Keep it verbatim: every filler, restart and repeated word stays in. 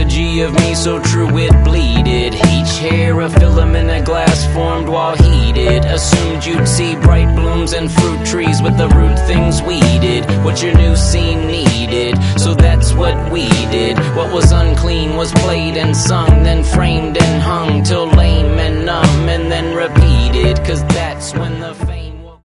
prodigy of me, so true it bleeded. Each hair a filament a glass formed while heated. Assumed you'd see bright blooms and fruit trees with the root things weeded. What your new scene needed, so that's what we did. What was unclean was played and sung, then framed and hung till lame and numb, and then repeated.